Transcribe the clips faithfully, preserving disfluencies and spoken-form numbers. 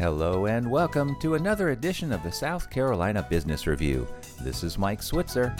Hello and welcome to another edition of the South Carolina Business Review. This is Mike Switzer.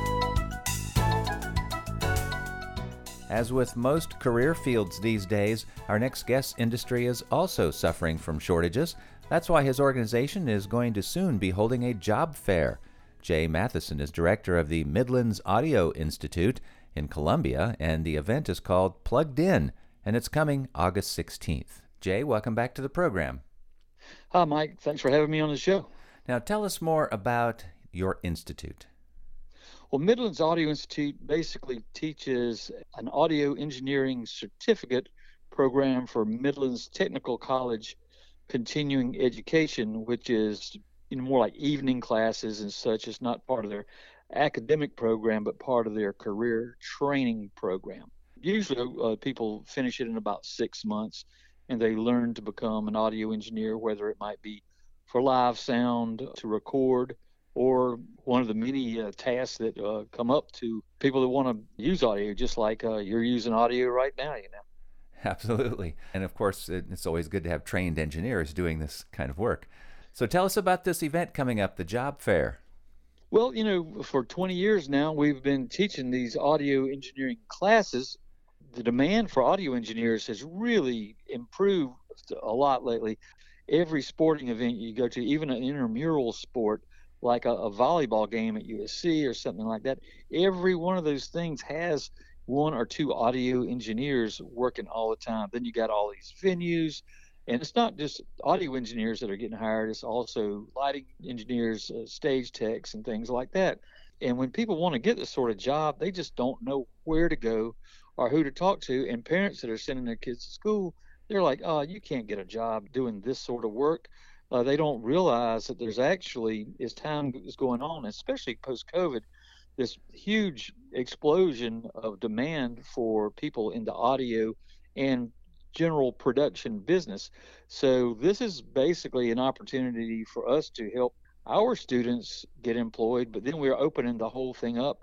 As with most career fields these days, our next guest's industry is also suffering from shortages. That's why his organization is going to soon be holding a job fair. Jay Matheson is director of the Midlands Audio Institute in Columbia, and the event is called Plugged In, and it's coming August sixteenth. Jay, welcome back to the program. Hi, Mike. Thanks for having me on the show. Now, tell us more about your institute. Well, Midlands Audio Institute basically teaches an audio engineering certificate program for Midlands Technical College continuing education, which is you know, more like evening classes and such. It's not part of their academic program, but part of their career training program. Usually uh, people finish it in about six months. And they learn to become an audio engineer, whether it might be for live sound, to record, or one of the many uh, tasks that uh, come up to people that want to use audio, just like uh, you're using audio right now, you know. Absolutely. And of course, it's always good to have trained engineers doing this kind of work. So tell us about this event coming up, the job fair. Well, you know, for twenty years now, we've been teaching these audio engineering classes. The demand for audio engineers has really improved a lot lately. Every sporting event you go to, even an intramural sport like a, a volleyball game at U S C or something like that, every one of those things has one or two audio engineers working all the time. Then you got all these venues, and it's not just audio engineers that are getting hired, it's also lighting engineers, uh, stage techs, and things like that. And when people want to get this sort of job, they just don't know where to go or who to talk to. And parents that are sending their kids to school, they're like, oh, you can't get a job doing this sort of work. Uh, they don't realize that there's actually, as time is going on, especially post-COVID, this huge explosion of demand for people in the audio and general production business. So this is basically an opportunity for us to help our students get employed, but then we're opening the whole thing up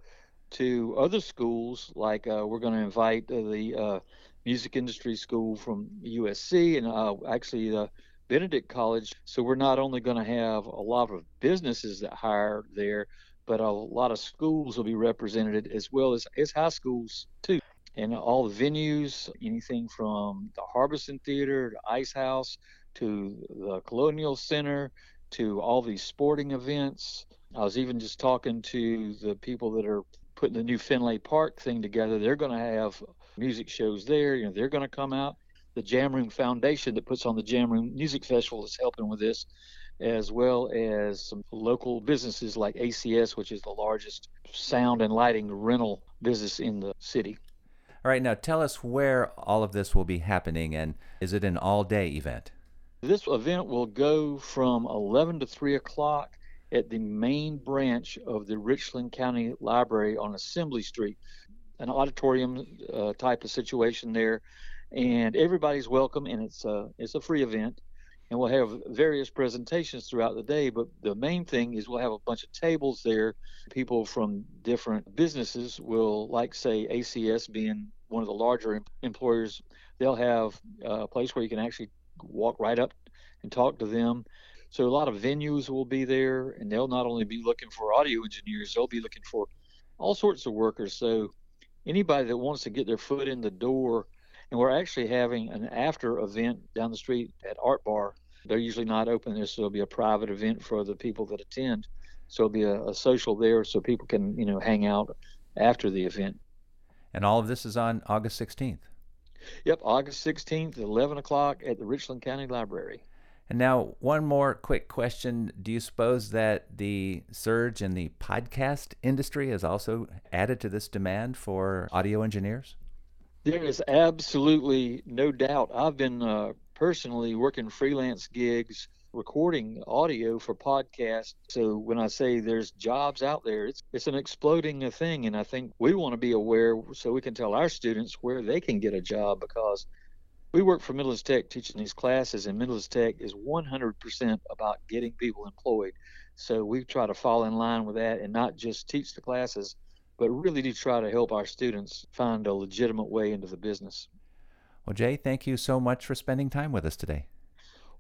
to other schools. Like uh, we're going to invite uh, the uh, music industry school from U S C and uh, actually the Benedict College. So we're not only going to have a lot of businesses that hire there, but a lot of schools will be represented, as well as, as high schools too. And all the venues, anything from the Harbison Theater to Ice House to the Colonial Center to all these sporting events. I was even just talking to the people that are putting the new Finlay Park thing together. They're going to have music shows there. You know, they're going to come out. The Jam Room Foundation that puts on the Jam Room Music Festival is helping with this, as well as some local businesses like A C S, which is the largest sound and lighting rental business in the city. All right, now tell us where all of this will be happening, and is it an all-day event? This event will go from eleven to three o'clock at the main branch of the Richland County Library on Assembly Street, an auditorium uh, type of situation there. And everybody's welcome, and it's a, it's a free event. And we'll have various presentations throughout the day, but the main thing is we'll have a bunch of tables there. People from different businesses will, like, say, A C S being one of the larger em- employers, they'll have a place where you can actually walk right up and talk to them. So a lot of venues will be there, and they'll not only be looking for audio engineers, they'll be looking for all sorts of workers. So anybody that wants to get their foot in the door, and we're actually having an after event down the street at Art Bar. They're usually not open there, so it'll be a private event for the people that attend. So it'll be a, a social there so people can, you know, hang out after the event. And all of this is on August sixteenth? Yep, August sixteenth, eleven o'clock at the Richland County Library. And now, one more quick question. Do you suppose that the surge in the podcast industry has also added to this demand for audio engineers? There is absolutely no doubt. I've been uh, personally working freelance gigs, recording audio for podcasts. So when I say there's jobs out there, it's it's an exploding thing. And I think we want to be aware so we can tell our students where they can get a job, because we work for Midlands Tech teaching these classes, and Midlands Tech is one hundred percent about getting people employed. So we try to fall in line with that and not just teach the classes, but really do try to help our students find a legitimate way into the business. Well, Jay, thank you so much for spending time with us today.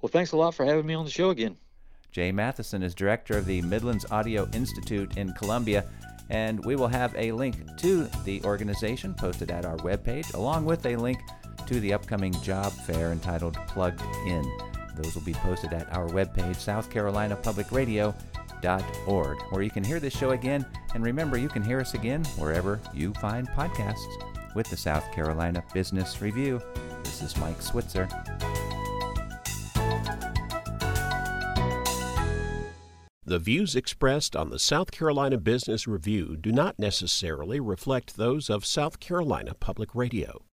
Well, thanks a lot for having me on the show again. Jay Matheson is director of the Midlands Audio Institute in Columbia, and we will have a link to the organization posted at our webpage, along with a link to the upcoming job fair entitled Plugged In. Those will be posted at our webpage, south carolina public radio dot org, where you can hear this show again. And remember, you can hear us again wherever you find podcasts. With the South Carolina Business Review, this is Mike Switzer. The views expressed on the South Carolina Business Review do not necessarily reflect those of South Carolina Public Radio.